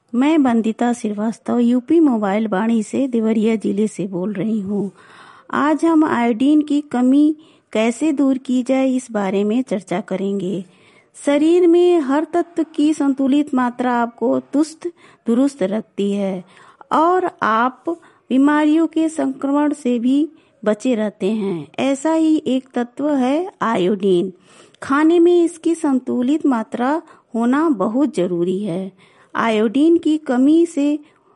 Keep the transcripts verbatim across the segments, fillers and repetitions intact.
मैं Vandita Srivastava UP mobile Vaani से देवरिया जिले से बोल रही हूँ। आज हम आयोडीन की कमी कैसे दूर की जाए इस बारे में चर्चा करेंगे। शरीर में हर तत्व की संतुलित मात्रा आपको चुस्त दुरुस्त रखती है और आप बीमारियों के संक्रमण से भी बचे रहते हैं। ऐसा ही एक तत्व है आयोडीन। खाने में इसकी संतुलित मात्रा होना बहुत जरूरी है। आयोडीन की कमी से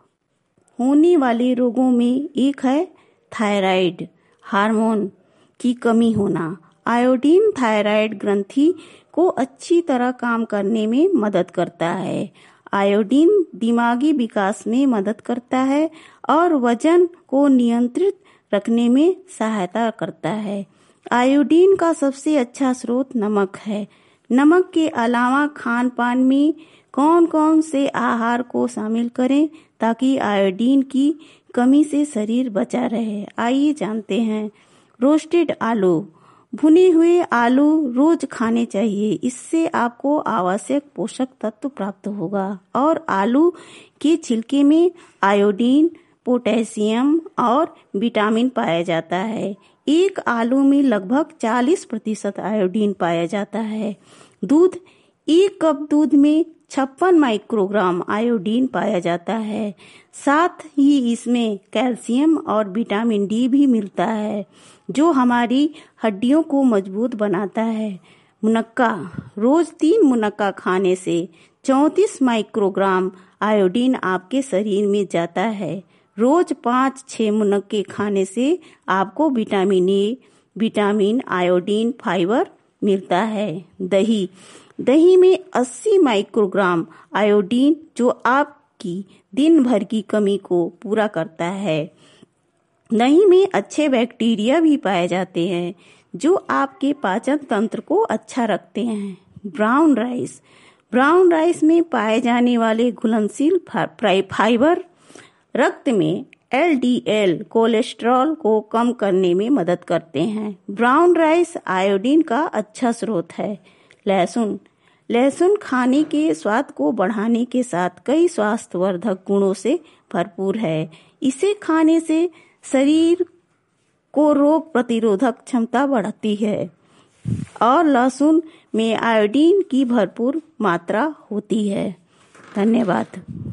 होने वाले रोगों में एक है थायराइड हार्मोन की कमी होना। आयोडीन थायराइड ग्रंथि को अच्छी तरह काम करने में मदद करता है। आयोडीन दिमागी विकास में मदद करता है और वजन को नियंत्रित रखने में सहायता करता है। आयोडीन का सबसे अच्छा स्रोत नमक है। नमक के अलावा खान पान में कौन कौन से आहार को शामिल करें ताकि आयोडीन की कमी से शरीर बचा रहे। आइए जानते हैं। रोस्टेड आलू। भुने हुए आलू रोज खाने चाहिए। इससे आपको आवश्यक पोषक तत्व प्राप्त होगा और आलू के छिलके में आयोडीन, पोटेशियम और विटामिन पाया जाता है। एक आलू में लगभग चालीस प्रतिशत आयोडीन पाया जाता है। दूध। एक कप दूध में छप्पन माइक्रोग्राम आयोडीन पाया जाता है। साथ ही इसमें कैल्शियम और विटामिन डी भी मिलता है जो हमारी हड्डियों को मजबूत बनाता है। मुनक्का। रोज तीन मुनक्का खाने से चौंतीस माइक्रोग्राम आयोडीन आपके शरीर में जाता है। रोज पाँच छह मुनक्के खाने से आपको vitamin A, vitamin, iodine, fibre मिलता है। दही। दही में अस्सी माइक्रोग्राम आयोडीन जो आपकी दिन भर की कमी को पूरा करता है। दही में अच्छे बैक्टीरिया भी पाए जाते हैं जो आपके पाचन तंत्र को अच्छा रखते हैं। Brown rice. ब्राउन राइस में पाए जाने वाले घुलनशील फाइबर रक्त में एल डी एल कोलेस्ट्रॉल को कम करने में मदद करते हैं। ब्राउन राइस आयोडीन का अच्छा स्रोत है। लहसुन। लहसुन खाने के स्वाद को बढ़ाने के साथ कई स्वास्थ्यवर्धक गुणों से भरपूर है। इसे खाने से शरीर को रोग प्रतिरोधक क्षमता बढ़ती है और लहसुन में आयोडीन की भरपूर मात्रा होती है। धन्यवाद।